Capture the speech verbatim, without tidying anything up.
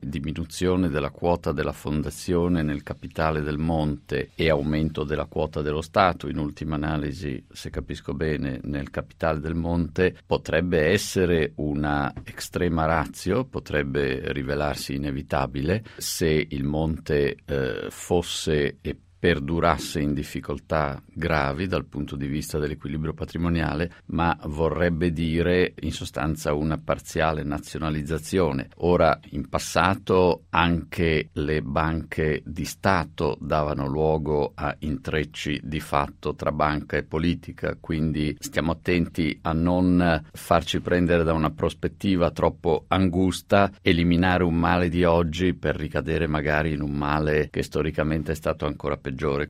diminuzione della quota della fondazione nel capitale del Monte e aumento della quota dello Stato, in ultima analisi, se capisco bene, nel capitale del Monte, potrebbe essere una extrema ratio, potrebbe rivelarsi inevitabile se il Monte eh, fosse e perdurasse in difficoltà gravi dal punto di vista dell'equilibrio patrimoniale, ma vorrebbe dire in sostanza una parziale nazionalizzazione. Ora, in passato anche le banche di Stato davano luogo a intrecci di fatto tra banca e politica, quindi stiamo attenti a non farci prendere da una prospettiva troppo angusta, eliminare un male di oggi per ricadere magari in un male che storicamente è stato ancora peggiore.